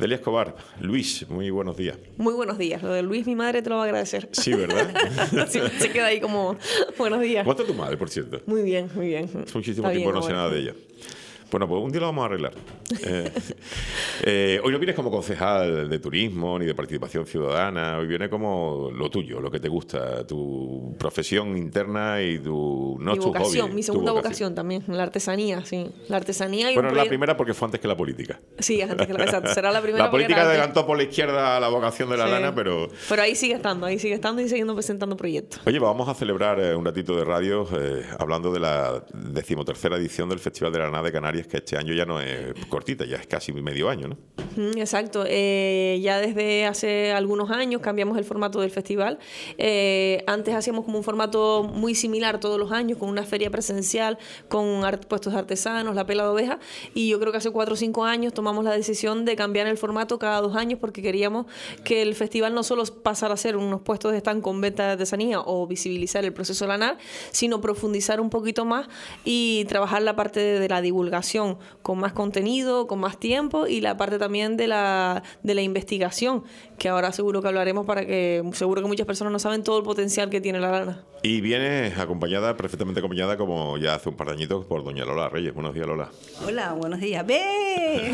Delia Escobar, Luis, muy buenos días. Muy buenos días. Lo de Luis, mi madre te lo va a agradecer. Sí, ¿verdad? Se queda ahí como, buenos días. ¿Cómo está tu madre, por cierto? Muy bien, muy bien. Hace muchísimo tiempo no sé nada de ella. Bueno, pues un día lo vamos a arreglar. Hoy no vienes como concejal de turismo ni de participación ciudadana. Hoy viene como lo tuyo, lo que te gusta, tu profesión interna y tu mi vocación, hobby. Mi segunda vocación también, la artesanía, sí. La artesanía y bueno, la primera porque fue antes que la política. Sí, antes que la exacto. Será la primera. La política adelantó por la izquierda la vocación de la lana, pero... Pero ahí sigue estando y siguiendo presentando proyectos. Oye, vamos a celebrar un ratito de radio hablando de la 13ª edición del Festival de la Lana de Canarias, que este año ya no es cortita, ya es casi medio año, ¿no? Exacto. Ya desde hace algunos años cambiamos el formato del festival. Antes hacíamos como un formato muy similar todos los años, con una feria presencial, con puestos de artesanos, la pela de oveja, y yo creo que hace 4 o 5 años tomamos la decisión de cambiar el formato cada 2 años porque queríamos que el festival no solo pasara a ser unos puestos de stand con venta de artesanía o visibilizar el proceso lanar, sino profundizar un poquito más y trabajar la parte de la divulgación con más contenido, con más tiempo, y la parte también de la investigación, que ahora seguro que hablaremos seguro que muchas personas no saben todo el potencial que tiene la lana. Y vienes perfectamente acompañada, como ya hace un par de añitos, por doña Lola Reyes. Buenos días, Lola. Hola, buenos días. ¡Ve!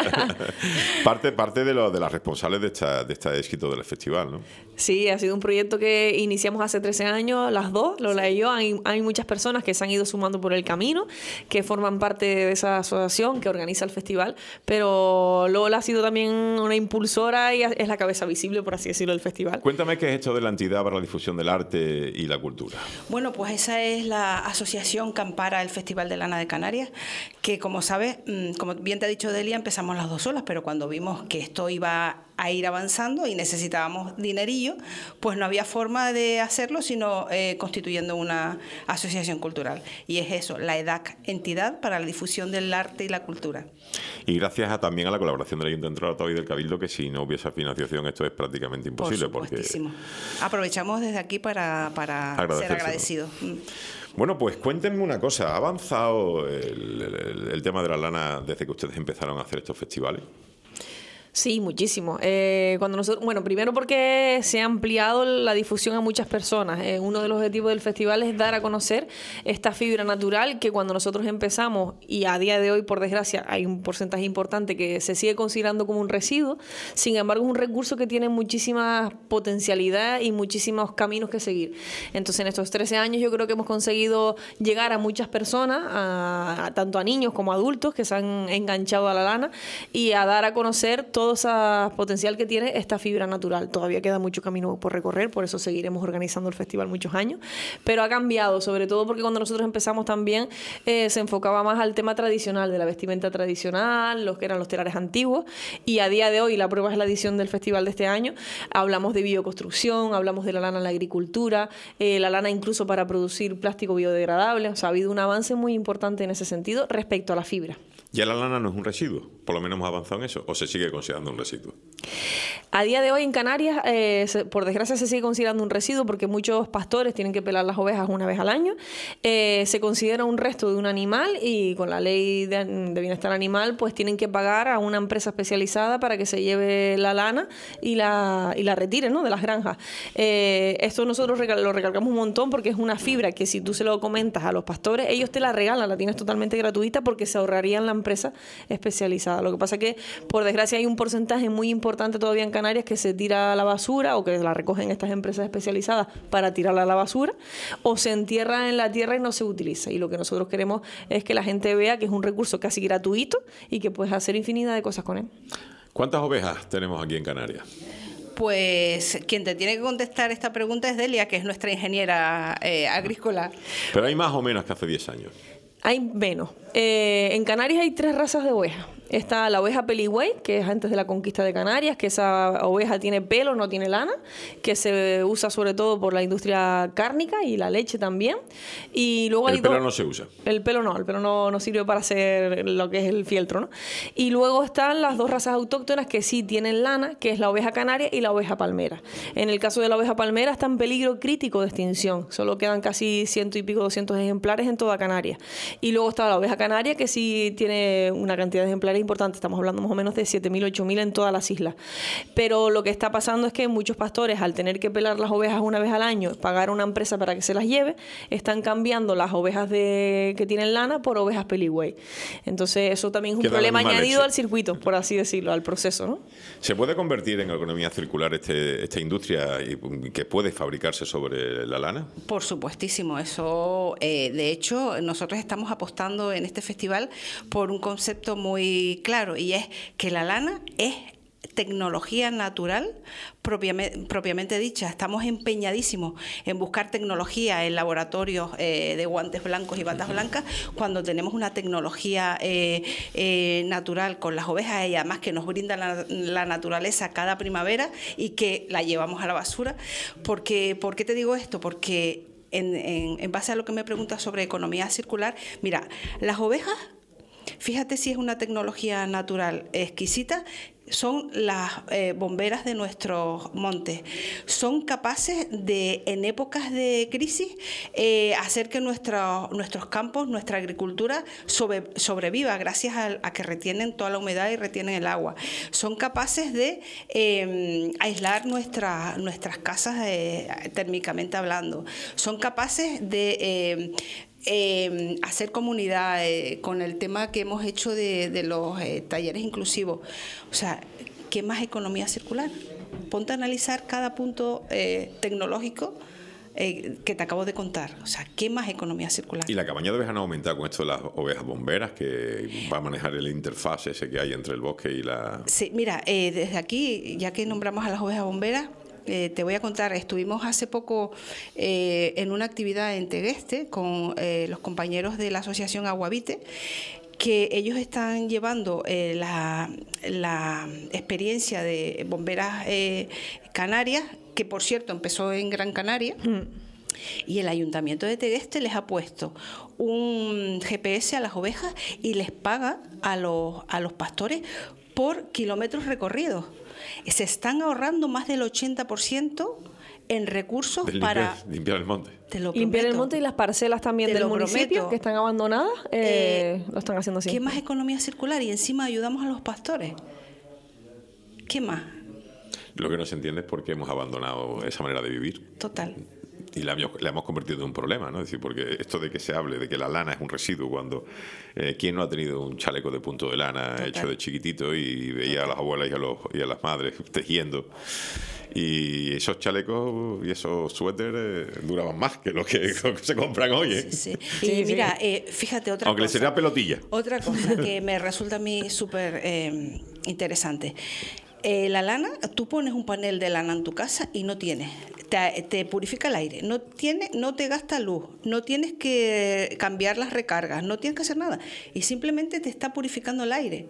parte de las responsables de este éxito del festival, ¿no? Sí, ha sido un proyecto que iniciamos hace 13 años, las dos, Lola y yo. Hay muchas personas que se han ido sumando por el camino, que forman parte de esa asociación que organiza el festival, pero Lola ha sido también una impulsora y es la cabeza visible, por así decirlo, del festival. Cuéntame qué es esto de la entidad para la difusión del arte y la cultura. Bueno, pues esa es la asociación que ampara el Festival de Lana de Canarias, que como sabes, como bien te ha dicho Delia, empezamos las dos solas, pero cuando vimos que esto iba a ir avanzando y necesitábamos dinerillo, pues no había forma de hacerlo sino constituyendo una asociación cultural. Y es eso, la EDAC, Entidad para la Difusión del Arte y la Cultura. Y gracias también a la colaboración del Ayuntamiento y del Cabildo, que si no hubiese financiación esto es prácticamente imposible. Por supuestísimo. Aprovechamos desde aquí para ser agradecidos. Bueno, pues cuéntenme una cosa. ¿Ha avanzado el tema de la lana desde que ustedes empezaron a hacer estos festivales? Sí, muchísimo. Primero porque se ha ampliado la difusión a muchas personas. Uno de los objetivos del festival es dar a conocer esta fibra natural que cuando nosotros empezamos, y a día de hoy, por desgracia, hay un porcentaje importante que se sigue considerando como un residuo. Sin embargo, es un recurso que tiene muchísima potencialidad y muchísimos caminos que seguir. Entonces, en estos 13 años yo creo que hemos conseguido llegar a muchas personas, tanto a niños como a adultos que se han enganchado a la lana, y a dar a conocer todo ese potencial que tiene esta fibra natural. Todavía queda mucho camino por recorrer, por eso seguiremos organizando el festival muchos años, pero ha cambiado, sobre todo porque cuando nosotros empezamos también se enfocaba más al tema tradicional, de la vestimenta tradicional, los que eran los telares antiguos, y a día de hoy, la prueba es la edición del festival de este año, hablamos de bioconstrucción, hablamos de la lana en la agricultura, la lana incluso para producir plástico biodegradable. O sea, ha habido un avance muy importante en ese sentido respecto a la fibra. ¿Ya la lana no es un residuo? Por lo menos hemos avanzado en eso. ¿O se sigue considerando un residuo? A día de hoy en Canarias, por desgracia, se sigue considerando un residuo porque muchos pastores tienen que pelar las ovejas una vez al año. Se considera un resto de un animal y con la ley de bienestar animal pues tienen que pagar a una empresa especializada para que se lleve la lana y la retire, ¿no?, de las granjas. Esto nosotros lo recalcamos un montón porque es una fibra que si tú se lo comentas a los pastores, ellos te la regalan, la tienes totalmente gratuita porque se ahorrarían la empresa especializada. Lo que pasa es que, por desgracia, hay un porcentaje muy importante todavía en Canarias que se tira a la basura o que la recogen estas empresas especializadas para tirarla a la basura o se entierra en la tierra y no se utiliza. Y lo que nosotros queremos es que la gente vea que es un recurso casi gratuito y que puedes hacer infinidad de cosas con él. ¿Cuántas ovejas tenemos aquí en Canarias? Pues quien te tiene que contestar esta pregunta es Delia, que es nuestra ingeniera agrícola. Pero hay más o menos que hace 10 años. Hay menos. En Canarias hay 3 razas de ovejas. Está la oveja peligüey, que es antes de la conquista de Canarias, que esa oveja tiene pelo, no tiene lana, que se usa sobre todo por la industria cárnica y la leche también. Y luego el pelo no se usa. El pelo no sirve para hacer lo que es el fieltro, ¿no? Y luego están las 2 razas autóctonas que sí tienen lana, que es la oveja canaria y la oveja palmera. En el caso de la oveja palmera está en peligro crítico de extinción. Solo quedan casi 100 y pico, 200 ejemplares en toda Canarias. Y luego está la oveja canaria que sí tiene una cantidad de ejemplares importante, estamos hablando más o menos de 7.000, 8.000 en todas las islas. Pero lo que está pasando es que muchos pastores, al tener que pelar las ovejas una vez al año, pagar a una empresa para que se las lleve, están cambiando las ovejas que tienen lana por ovejas peligüey. Entonces eso también es un problema añadido al circuito, por así decirlo, al proceso, ¿no? ¿Se puede convertir en economía circular esta industria que puede fabricarse sobre la lana? Por supuestísimo, eso de hecho nosotros estamos apostando en este festival por un concepto muy claro, y es que la lana es tecnología natural propiamente dicha. Estamos empeñadísimos en buscar tecnología en laboratorios de guantes blancos y batas blancas, cuando tenemos una tecnología natural con las ovejas, y además que nos brinda la naturaleza cada primavera y que la llevamos a la basura. ¿Por qué te digo esto? Porque en base a lo que me preguntas sobre economía circular, mira, las ovejas, fíjate si es una tecnología natural exquisita, son las bomberas de nuestros montes. Son capaces de, en épocas de crisis, hacer que nuestros campos, nuestra agricultura sobreviva gracias a que retienen toda la humedad y retienen el agua. Son capaces de aislar nuestras casas térmicamente hablando. Son capaces de hacer comunidad con el tema que hemos hecho de los talleres inclusivos. O sea, ¿qué más economía circular? Ponte a analizar cada punto tecnológico que te acabo de contar. O sea, ¿qué más economía circular? ¿Y la cabaña de ovejas no ha aumentado con esto de las ovejas bomberas, que va a manejar el interfaz ese que hay entre el bosque y la...? Sí, mira, desde aquí, ya que nombramos a las ovejas bomberas, te voy a contar, estuvimos hace poco en una actividad en Tegueste con los compañeros de la asociación Aguavite, que ellos están llevando la experiencia de bomberas canarias, que por cierto empezó en Gran Canaria. Y el Ayuntamiento de Tegueste les ha puesto un GPS a las ovejas y les paga a los pastores por kilómetros recorridos. Se están ahorrando más del 80% en recursos para limpiar el monte. Limpiar el monte, y las parcelas también del municipio que están abandonadas, lo están haciendo así. ¿Qué más economía circular? Y encima ayudamos a los pastores. ¿Qué más? Lo que no se entiende es por qué hemos abandonado esa manera de vivir. Total. Y la hemos convertido en un problema, ¿no? Es decir, porque esto de que se hable de que la lana es un residuo, cuando ¿quién no ha tenido un chaleco de punto de lana Total. Hecho de chiquitito y veía a las abuelas y a las madres tejiendo? Y esos chalecos y esos suéteres duraban más que lo que se compran hoy, ¿eh? Sí. Y mira, fíjate otra Aunque cosa. le sería pelotilla. Otra cosa que me resulta a mí súper interesante. La lana, tú pones un panel de lana en tu casa y no tienes. Te purifica el aire, no te gasta luz, no tienes que cambiar las recargas, no tienes que hacer nada. Y simplemente te está purificando el aire.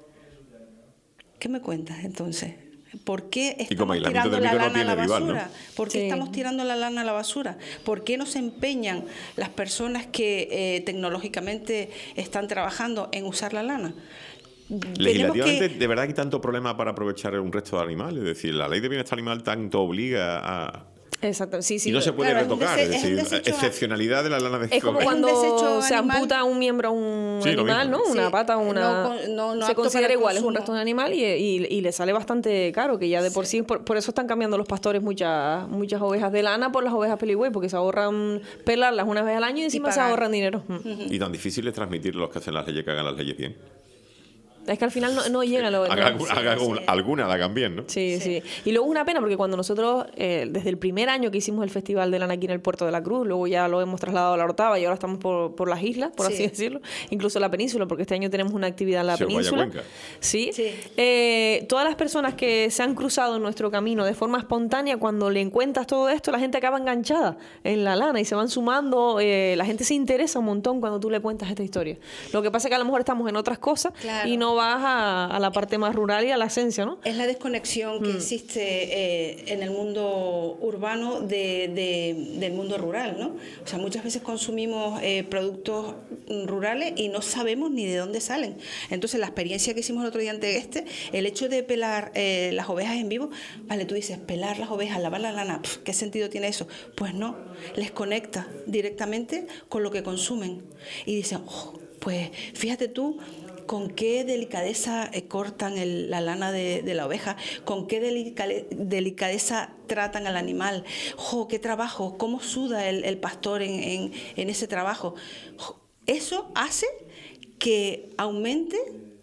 ¿Qué me cuentas entonces? ¿Por qué estamos tirando la lana a la basura? ¿Por qué estamos tirando la lana a la basura? ¿Por qué no se empeñan las personas que tecnológicamente están trabajando en usar la lana? Legislativamente, ¿de verdad hay tanto problema para aprovechar un resto de animales? Es decir, la ley de bienestar animal tanto obliga a... Exacto, sí. Y no se puede retocar, es decir, excepcionalidad de la lana de Es como cuando se amputa un miembro a un animal, ¿no? Una pata, se considera igual, es un resto de animal y le sale bastante caro, que ya de por sí, por eso están cambiando los pastores muchas ovejas de lana por las ovejas peligüey, porque se ahorran pelarlas una vez al año y encima se ahorran dinero. Y tan difícil es transmitir a los que hacen las leyes que hagan las leyes bien. Es que al final no llega lo alguna la hagan bien, ¿no? Sí. Y luego es una pena porque cuando nosotros, desde el primer año que hicimos el Festival de Lana aquí en el Puerto de la Cruz, luego ya lo hemos trasladado a la Orotava y ahora estamos por las islas, por así decirlo, incluso la península, porque este año tenemos una actividad en la península. Sí. Todas las personas que se han cruzado en nuestro camino de forma espontánea, cuando le encuentras todo esto, la gente acaba enganchada en la lana y se van sumando. La gente se interesa un montón cuando tú le cuentas esta historia. Lo que pasa es que a lo mejor estamos en otras cosas y no vas a la parte más rural y a la esencia, ¿no? Es la desconexión que existe en el mundo urbano del mundo rural, ¿no? O sea, muchas veces consumimos productos rurales y no sabemos ni de dónde salen. Entonces, la experiencia que hicimos el otro día en Tegueste, el hecho de pelar las ovejas en vivo, vale, tú dices, pelar las ovejas, lavar la lana, ¿qué sentido tiene eso? Pues no, les conecta directamente con lo que consumen. Y dicen, Pues fíjate tú con qué delicadeza cortan la lana de la oveja, con qué delicadeza tratan al animal. ¡Jo, qué trabajo! ¿Cómo suda el pastor en ese trabajo? Eso hace que aumente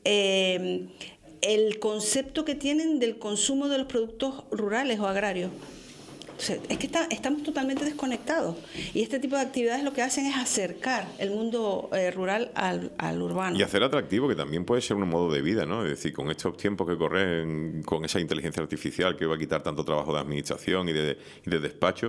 el concepto que tienen del consumo de los productos rurales o agrarios. Entonces, es que estamos totalmente desconectados, y este tipo de actividades lo que hacen es acercar el mundo rural al urbano. Y hacer atractivo, que también puede ser un modo de vida, ¿no? Es decir, con estos tiempos que corren, con esa inteligencia artificial que va a quitar tanto trabajo de administración y de despacho,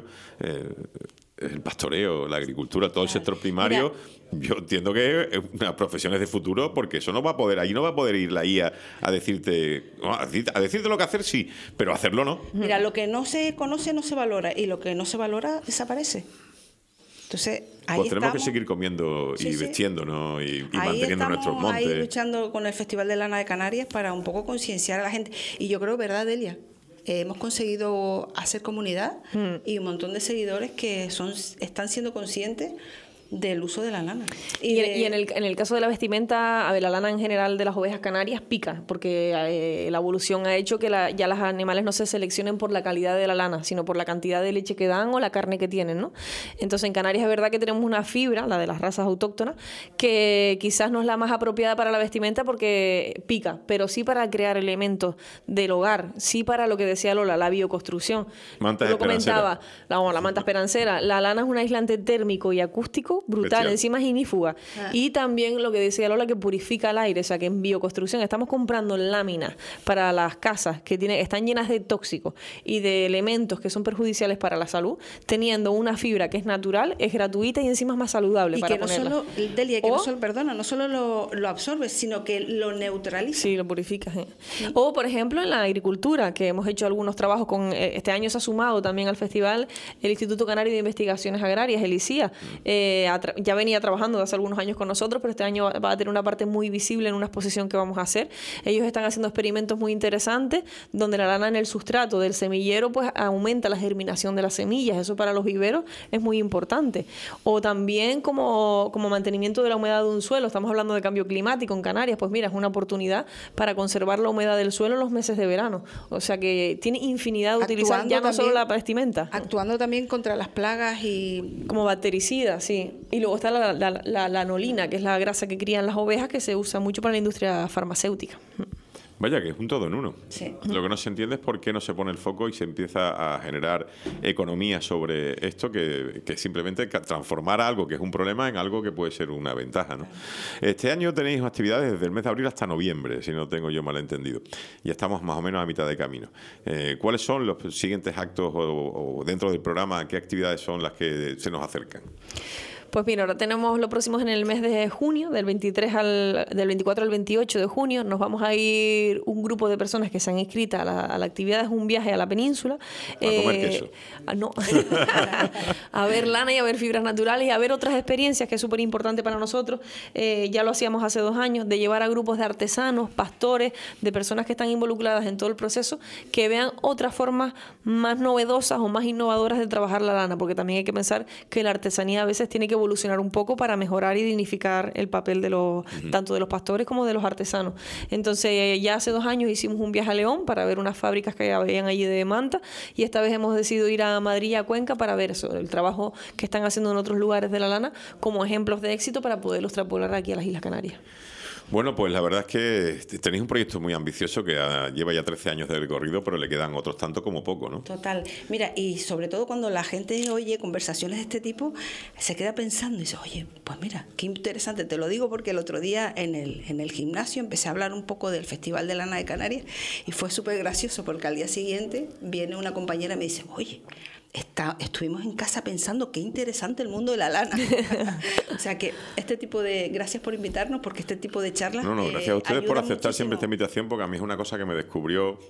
el pastoreo, la agricultura, todo el sector primario, yo entiendo que es una profesión de futuro, porque eso no va a poder, ahí no va a poder ir la IA a decirte lo que hacer, sí, pero hacerlo no. Mira, lo que no se conoce no se valora, y lo que no se valora desaparece. Entonces, ahí pues tenemos estamos, que seguir comiendo y vestiéndonos y manteniendo nuestros montes. Ahí luchando con el Festival de Lana de Canarias para un poco concienciar a la gente. Y yo creo, ¿verdad, Delia? Hemos conseguido hacer comunidad y un montón de seguidores que están siendo conscientes del uso de la lana. Y en el caso de la vestimenta, a ver, la lana en general de las ovejas canarias pica, porque la evolución ha hecho que ya los animales no se seleccionen por la calidad de la lana, sino por la cantidad de leche que dan o la carne que tienen, ¿no? Entonces en Canarias es verdad que tenemos una fibra, la de las razas autóctonas, que quizás no es la más apropiada para la vestimenta porque pica, pero sí para crear elementos del hogar, sí para lo que decía Lola, la bioconstrucción. Manta lo comentaba, la manta esperancera. La lana es un aislante térmico y acústico brutal, especial. Encima es inífuga. Y también lo que decía Lola, que purifica el aire, o sea que en bioconstrucción estamos comprando láminas para las casas que están llenas de tóxicos y de elementos que son perjudiciales para la salud, teniendo una fibra que es natural, es gratuita y encima es más saludable y para que no ponerla. solo, Delia, que no solo lo absorbe, sino que lo neutraliza. Sí, lo purifica. O, por ejemplo, en la agricultura, que hemos hecho algunos trabajos este año se ha sumado también al festival el Instituto Canario de Investigaciones Agrarias, el ICIA. Ya venía trabajando hace algunos años con nosotros, pero este año va a tener una parte muy visible en una exposición que vamos a hacer. Ellos están haciendo experimentos muy interesantes donde la lana en el sustrato del semillero pues aumenta la germinación de las semillas. Eso para los viveros es muy importante. O también como mantenimiento de la humedad de un suelo. Estamos hablando de cambio climático en Canarias. Pues mira, es una oportunidad para conservar la humedad del suelo en los meses de verano. O sea que tiene infinidad de utilizar ya no solo la vestimenta. Actuando también contra las plagas y... Como bactericida, sí. Y luego está la lanolina, que es la grasa que crían las ovejas, que se usa mucho para la industria farmacéutica. Vaya, que es un todo en uno. Sí. Lo que no se entiende es por qué no se pone el foco y se empieza a generar economía sobre esto, que simplemente transformar algo que es un problema en algo que puede ser una ventaja, ¿no? Este año tenéis actividades desde el mes de abril hasta noviembre, si no tengo yo mal entendido. Ya estamos más o menos a mitad de camino. ¿Cuáles son los siguientes actos o dentro del programa, qué actividades son las que se nos acercan? Pues mira, ahora tenemos lo próximo en el mes de junio, del 24 al 28 de junio. Nos vamos a ir un grupo de personas que se han inscrito a la actividad. Es un viaje a la península. ¿A comer queso? No. A ver lana y a ver fibras naturales y a ver otras experiencias, que es súper importante para nosotros. Ya lo hacíamos hace 2 años, de llevar a grupos de artesanos, pastores, de personas que están involucradas en todo el proceso, que vean otras formas más novedosas o más innovadoras de trabajar la lana, porque también hay que pensar que la artesanía a veces tiene que evolucionar un poco para mejorar y dignificar el papel de tanto de los pastores como de los artesanos. Entonces ya hace 2 años hicimos un viaje a León para ver unas fábricas que habían allí de manta, y esta vez hemos decidido ir a Madrid y a Cuenca para ver eso, el trabajo que están haciendo en otros lugares de la lana como ejemplos de éxito para poderlos extrapolar aquí a las Islas Canarias. Bueno, pues la verdad es que tenéis un proyecto muy ambicioso que lleva ya 13 años de recorrido, pero le quedan otros tanto como poco, ¿no? Total. Mira, y sobre todo cuando la gente oye conversaciones de este tipo, se queda pensando y dice, oye, pues mira, qué interesante. Te lo digo porque el otro día en el gimnasio empecé a hablar un poco del Festival de Lana de Canarias y fue súper gracioso porque al día siguiente viene una compañera y me dice, oye, estuvimos en casa pensando qué interesante el mundo de la lana. O sea que gracias por invitarnos, porque este tipo de charlas No, gracias a ustedes por aceptar muchísimo. siempre esta invitación, porque a mí es una cosa que me descubrió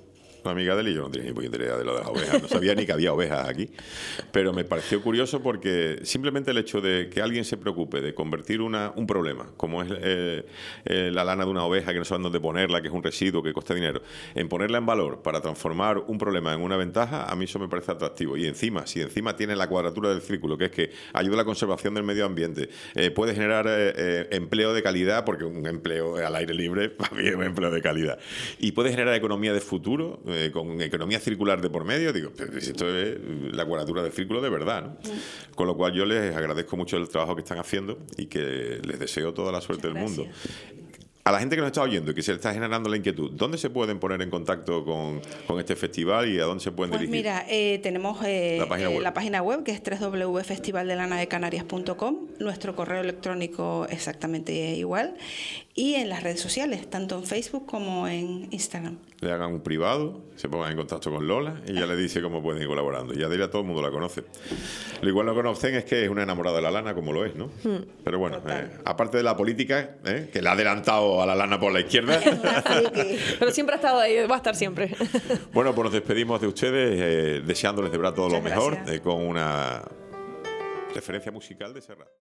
una amiga de él, y yo no tenía ni puta idea de lo de las ovejas, no sabía ni que había ovejas aquí, pero me pareció curioso porque simplemente el hecho de que alguien se preocupe de convertir un problema, como es la lana de una oveja que no saben dónde ponerla, que es un residuo que cuesta dinero, en ponerla en valor para transformar un problema en una ventaja, a mí eso me parece atractivo. Y encima, si encima tiene la cuadratura del círculo, que es que ayuda a la conservación del medio ambiente, puede generar empleo de calidad, porque un empleo al aire libre, para mí es un empleo de calidad, y puede generar economía de futuro, con economía circular de por medio, digo, pero esto es la cuadratura del círculo de verdad, ¿no? Con lo cual yo les agradezco mucho el trabajo que están haciendo y que les deseo toda la suerte del mundo. A la gente que nos está oyendo y que se le está generando la inquietud, ¿dónde se pueden poner en contacto con este festival y a dónde se pueden dirigir? Mira, tenemos la página web, que es www.festivaldelanadecanarias.com, nuestro correo electrónico exactamente igual, y en las redes sociales, tanto en Facebook como en Instagram. Le hagan un privado, se pongan en contacto con Lola y ya le dice cómo pueden ir colaborando. Y Adela todo el mundo la conoce. Lo igual no conocen es que es una enamorada de la lana, como lo es, ¿no? Pero bueno, aparte de la política, que le ha adelantado a la lana por la izquierda. Pero siempre ha estado ahí, va a estar siempre. Bueno, pues nos despedimos de ustedes, deseándoles de verdad todo lo mejor, con una referencia musical de Serrat.